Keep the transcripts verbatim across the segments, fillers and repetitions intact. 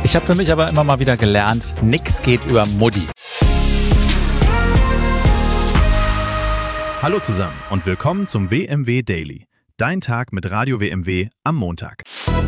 Ich habe für mich aber immer mal wieder gelernt, nix geht über Mutti. Hallo zusammen und willkommen zum W M W Daily. Dein Tag mit Radio W M W am Montag.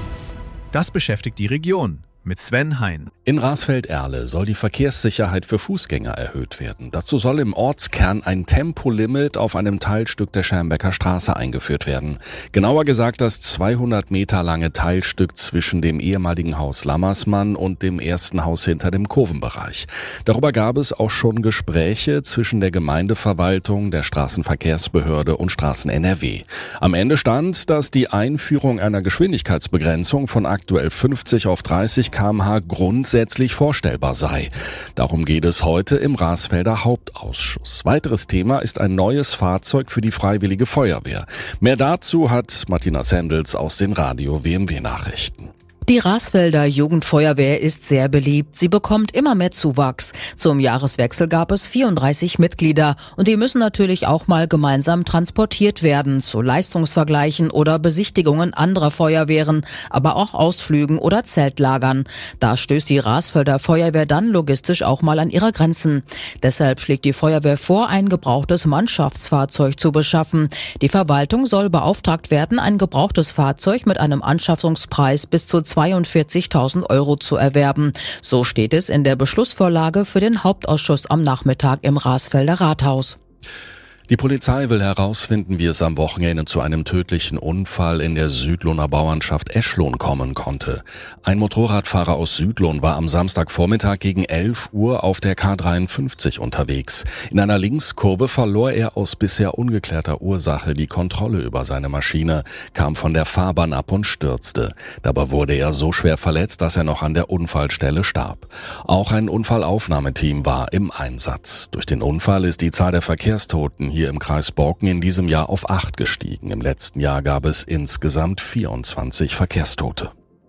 Das beschäftigt die Region. Mit Sven Hein. In Rasfeld-Erle soll die Verkehrssicherheit für Fußgänger erhöht werden. Dazu soll im Ortskern ein Tempolimit auf einem Teilstück der Schermbecker Straße eingeführt werden. Genauer gesagt das zweihundert Meter lange Teilstück zwischen dem ehemaligen Haus Lammersmann und dem ersten Haus hinter dem Kurvenbereich. Darüber gab es auch schon Gespräche zwischen der Gemeindeverwaltung, der Straßenverkehrsbehörde und Straßen N R W. Am Ende stand, dass die Einführung einer Geschwindigkeitsbegrenzung von aktuell fünfzig auf dreißig Kilometer pro Stunde grundsätzlich vorstellbar sei. Darum geht es heute im Rasfelder Hauptausschuss. Weiteres Thema ist ein neues Fahrzeug für die Freiwillige Feuerwehr. Mehr dazu hat Martina Sendels aus den Radio W M W Nachrichten. Die Rasfelder Jugendfeuerwehr ist sehr beliebt. Sie bekommt immer mehr Zuwachs. Zum Jahreswechsel gab es vierunddreißig Mitglieder und die müssen natürlich auch mal gemeinsam transportiert werden zu Leistungsvergleichen oder Besichtigungen anderer Feuerwehren, aber auch Ausflügen oder Zeltlagern. Da stößt die Rasfelder Feuerwehr dann logistisch auch mal an ihre Grenzen. Deshalb schlägt die Feuerwehr vor, ein gebrauchtes Mannschaftsfahrzeug zu beschaffen. Die Verwaltung soll beauftragt werden, ein gebrauchtes Fahrzeug mit einem Anschaffungspreis bis zu zweiundvierzigtausend Euro zu erwerben. So steht es in der Beschlussvorlage für den Hauptausschuss am Nachmittag im Rasfelder Rathaus. Die Polizei will herausfinden, wie es am Wochenende zu einem tödlichen Unfall in der Südlohner Bauernschaft Eschlohn kommen konnte. Ein Motorradfahrer aus Südlohn war am Samstagvormittag gegen elf Uhr auf der K dreiundfünfzig unterwegs. In einer Linkskurve verlor er aus bisher ungeklärter Ursache die Kontrolle über seine Maschine, kam von der Fahrbahn ab und stürzte. Dabei wurde er so schwer verletzt, dass er noch an der Unfallstelle starb. Auch ein Unfallaufnahmeteam war im Einsatz. Durch den Unfall ist die Zahl der Verkehrstoten hier im Kreis Borken in diesem Jahr auf acht gestiegen. Im letzten Jahr gab es insgesamt vierundzwanzig Verkehrstote.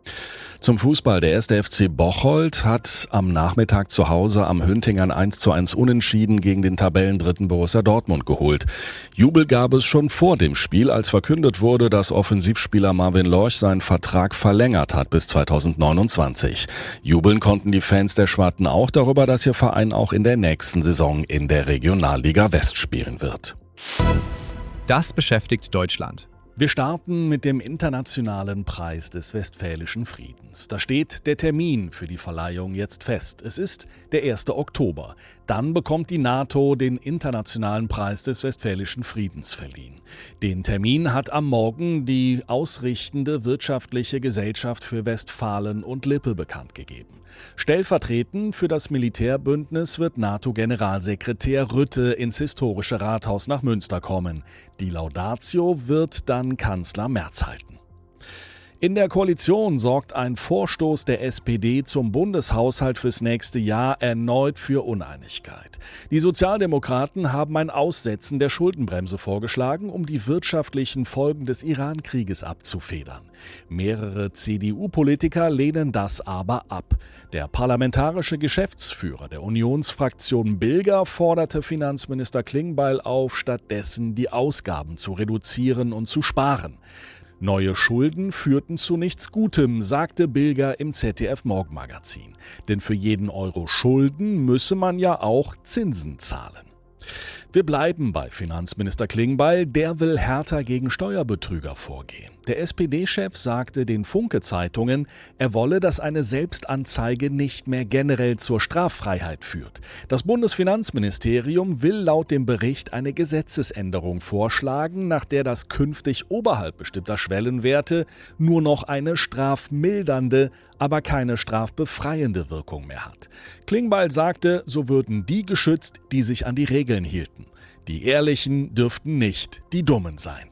Zum Fußball. Der erste F C Bocholt hat am Nachmittag zu Hause am Hüntingern eins zu eins Unentschieden gegen den Tabellendritten Borussia Dortmund geholt. Jubel gab es schon vor dem Spiel, als verkündet wurde, dass Offensivspieler Marvin Lorch seinen Vertrag verlängert hat bis zweitausendneunundzwanzig. Jubeln konnten die Fans der Schwatten auch darüber, dass ihr Verein auch in der nächsten Saison in der Regionalliga West spielen wird. Das beschäftigt Deutschland. Wir starten mit dem Internationalen Preis des Westfälischen Friedens. Da steht der Termin für die Verleihung jetzt fest. Es ist der erste Oktober. Dann bekommt die NATO den Internationalen Preis des Westfälischen Friedens verliehen. Den Termin hat am Morgen die ausrichtende Wirtschaftliche Gesellschaft für Westfalen und Lippe bekannt gegeben. Stellvertretend für das Militärbündnis wird NATO-Generalsekretär Rutte ins historische Rathaus nach Münster kommen. Die Laudatio wird dann Kanzler Merz halten. In der Koalition sorgt ein Vorstoß der S P D zum Bundeshaushalt fürs nächste Jahr erneut für Uneinigkeit. Die Sozialdemokraten haben ein Aussetzen der Schuldenbremse vorgeschlagen, um die wirtschaftlichen Folgen des Iran-Krieges abzufedern. Mehrere C D U-Politiker lehnen das aber ab. Der parlamentarische Geschäftsführer der Unionsfraktion Bilger forderte Finanzminister Klingbeil auf, stattdessen die Ausgaben zu reduzieren und zu sparen. Neue Schulden führten zu nichts Gutem, sagte Bilger im Z D F-Morgenmagazin. Denn für jeden Euro Schulden müsse man ja auch Zinsen zahlen. Wir bleiben bei Finanzminister Klingbeil, der will härter gegen Steuerbetrüger vorgehen. Der S P D-Chef sagte den Funke-Zeitungen, er wolle, dass eine Selbstanzeige nicht mehr generell zur Straffreiheit führt. Das Bundesfinanzministerium will laut dem Bericht eine Gesetzesänderung vorschlagen, nach der das künftig oberhalb bestimmter Schwellenwerte nur noch eine strafmildernde, aber keine strafbefreiende Wirkung mehr hat. Klingbeil sagte, so würden die geschützt, die sich an die Regeln hielten. Die Ehrlichen dürften nicht die Dummen sein.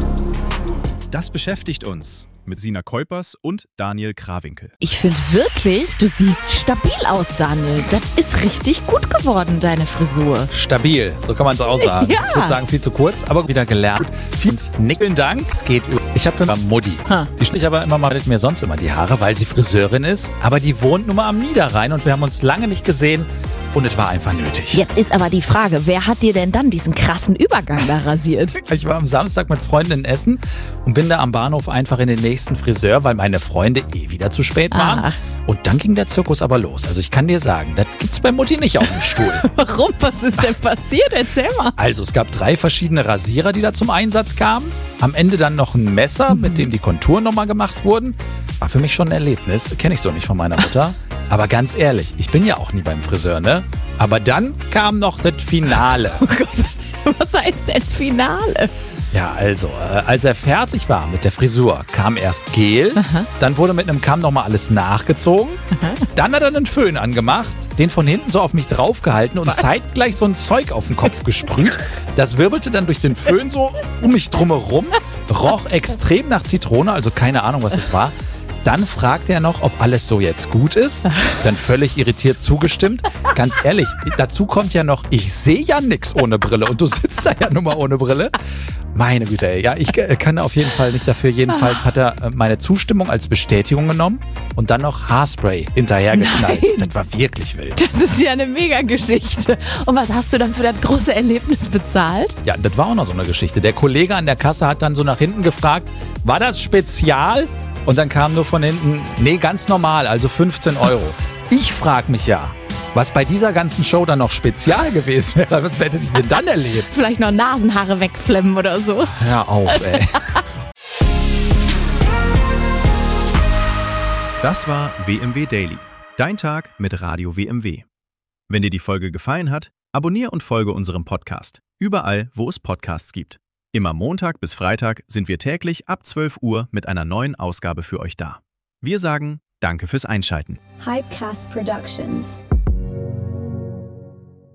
Das beschäftigt uns mit Sina Keupers und Daniel Krawinkel. Ich finde wirklich, du siehst stabil aus, Daniel. Das ist richtig gut geworden, deine Frisur. Stabil, so kann man es auch sagen. Ja. Ich würde sagen, viel zu kurz, aber wieder gelernt. Vielen Dank, es geht über. Ich habe für Mutti. Ha. Die schnitt aber immer mal mit mir sonst immer die Haare, weil sie Friseurin ist. Aber die wohnt nun mal am Niederrhein und wir haben uns lange nicht gesehen. und es war einfach nötig. Jetzt ist aber die Frage, wer hat dir denn dann diesen krassen Übergang da rasiert? Ich war am Samstag mit Freunden in Essen und bin da am Bahnhof einfach in den nächsten Friseur, weil meine Freunde eh wieder zu spät waren. Ah. Und dann ging der Zirkus aber los. Also ich kann dir sagen, das gibt's bei Mutti nicht auf dem Stuhl. Warum? Was ist denn passiert? Erzähl mal. Also es gab drei verschiedene Rasierer, die da zum Einsatz kamen. Am Ende dann noch ein Messer, mhm. mit dem die Konturen nochmal gemacht wurden. War für mich schon ein Erlebnis. Kenne ich so nicht von meiner Mutter. Aber ganz ehrlich, ich bin ja auch nie beim Friseur, ne? Aber dann kam noch das Finale. Oh Gott, was heißt denn Finale? Ja, also, äh, als er fertig war mit der Frisur, kam erst Gel, Aha. dann wurde mit einem Kamm nochmal alles nachgezogen, Aha. dann hat er einen Föhn angemacht, den von hinten so auf mich draufgehalten und zeitgleich so ein Zeug auf den Kopf gesprüht. Das wirbelte dann durch den Föhn so um mich drumherum, roch extrem nach Zitrone, also keine Ahnung, was es war. Dann fragte er noch, ob alles so jetzt gut ist. Dann völlig irritiert zugestimmt. Ganz ehrlich, dazu kommt ja noch, ich sehe ja nix ohne Brille und du sitzt da ja nun mal ohne Brille. Meine Güte, ey. Ja, ich kann auf jeden Fall nicht dafür. Jedenfalls hat er meine Zustimmung als Bestätigung genommen und dann noch Haarspray hinterhergeknallt. Nein. Das war wirklich wild. Das ist ja eine Mega-Geschichte. Und was hast du dann für das große Erlebnis bezahlt? Ja, das war auch noch so eine Geschichte. Der Kollege an der Kasse hat dann so nach hinten gefragt, war das Spezial? Und dann kam nur von hinten, nee, ganz normal, also fünfzehn Euro. Ich frage mich ja, was bei dieser ganzen Show dann noch spezial gewesen wäre. Was hättet ihr denn dann erlebt? Vielleicht noch Nasenhaare wegflemmen oder so. Hör auf, ey. Das war W M W Daily, dein Tag mit Radio W M W. Wenn dir die Folge gefallen hat, abonniere und folge unserem Podcast, überall, wo es Podcasts gibt. Immer Montag bis Freitag sind wir täglich ab zwölf Uhr mit einer neuen Ausgabe für euch da. Wir sagen Danke fürs Einschalten. Hypecast Productions.